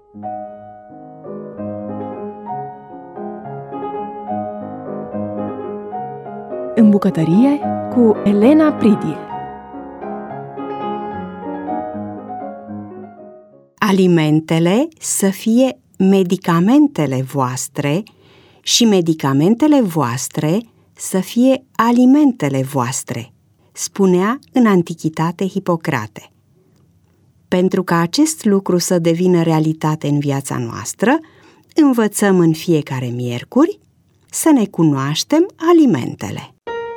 În bucătărie cu Elena Pridie. Alimentele să fie medicamentele voastre și medicamentele voastre să fie alimentele voastre, spunea în antichitate Hipocrate. Pentru ca acest lucru să devină realitate în viața noastră, învățăm în fiecare miercuri să ne cunoaștem alimentele.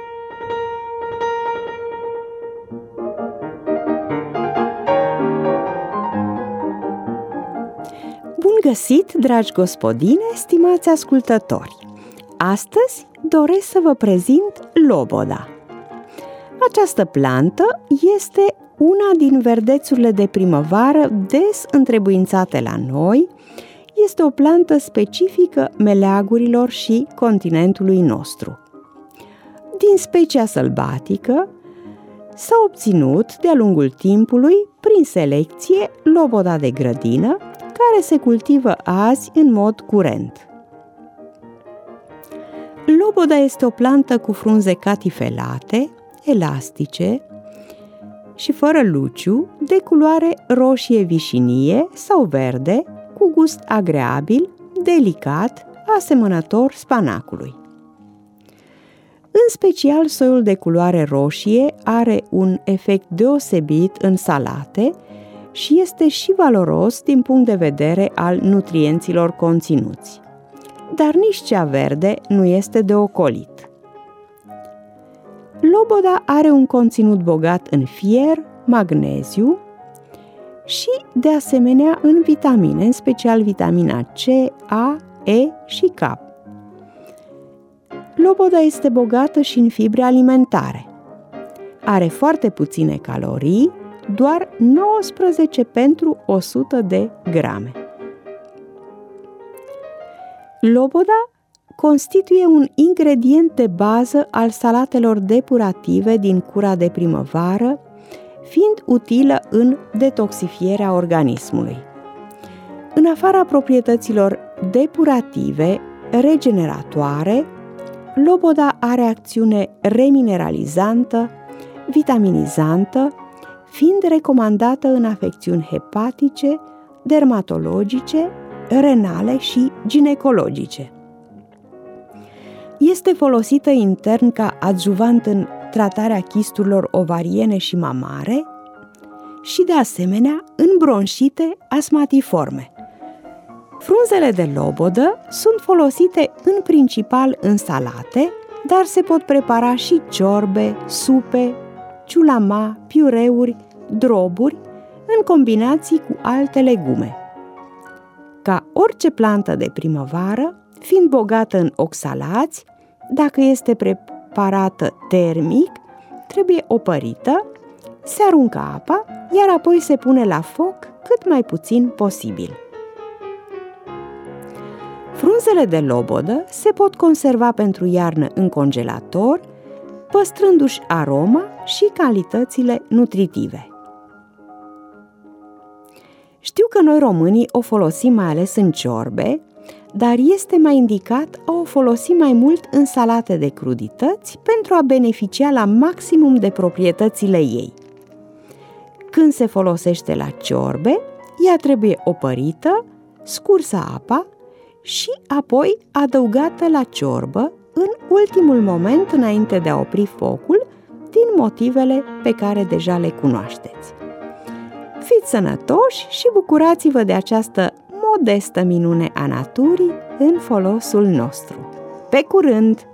Bun găsit, dragi gospodine, stimați ascultători! Astăzi doresc să vă prezint loboda. Această plantă este una din verdețurile de primăvară des întrebuințate la noi. Este o plantă specifică meleagurilor și continentului nostru. Din specia sălbatică s-a obținut de-a lungul timpului, prin selecție, loboda de grădină, care se cultivă azi în mod curent. Loboda este o plantă cu frunze catifelate, elastice și fără luciu, de culoare roșie vișinie sau verde, cu gust agreabil, delicat, asemănător spanacului. În special, soiul de culoare roșie are un efect deosebit în salate și este și valoros din punct de vedere al nutrienților conținuți. Dar nici cea verde nu este de ocolit. Loboda are un conținut bogat în fier, magneziu și, de asemenea, în vitamine, în special vitamina C, A, E și K. Loboda este bogată și în fibre alimentare. Are foarte puține calorii, doar 19 pentru 100 de grame. Loboda constituie un ingredient de bază al salatelor depurative din cura de primăvară, fiind utilă în detoxifierea organismului. În afara proprietăților depurative, regeneratoare, loboda are acțiune remineralizantă, vitaminizantă, fiind recomandată în afecțiuni hepatice, dermatologice, renale și ginecologice. Este folosită intern ca adjuvant în tratarea chisturilor ovariene și mamare și, de asemenea, în bronșite asmatiforme. Frunzele de lobodă sunt folosite în principal în salate, dar se pot prepara și ciorbe, supe, ciulama, piureuri, droburi, în combinații cu alte legume. Ca orice plantă de primăvară, fiind bogată în oxalați, dacă este preparată termic, trebuie opărită, se aruncă apa, iar apoi se pune la foc cât mai puțin posibil. Frunzele de lobodă se pot conserva pentru iarnă în congelator, păstrându-și aroma și calitățile nutritive. Știu că noi românii o folosim mai ales în ciorbe, dar este mai indicat a o folosi mai mult în salate de crudități pentru a beneficia la maximum de proprietățile ei. Când se folosește la ciorbe, ea trebuie opărită, scursă apa și apoi adăugată la ciorbă în ultimul moment înainte de a opri focul, din motivele pe care deja le cunoașteți. Fiți sănătoși și bucurați-vă de această modestă minune a naturii în folosul nostru. Pe curând!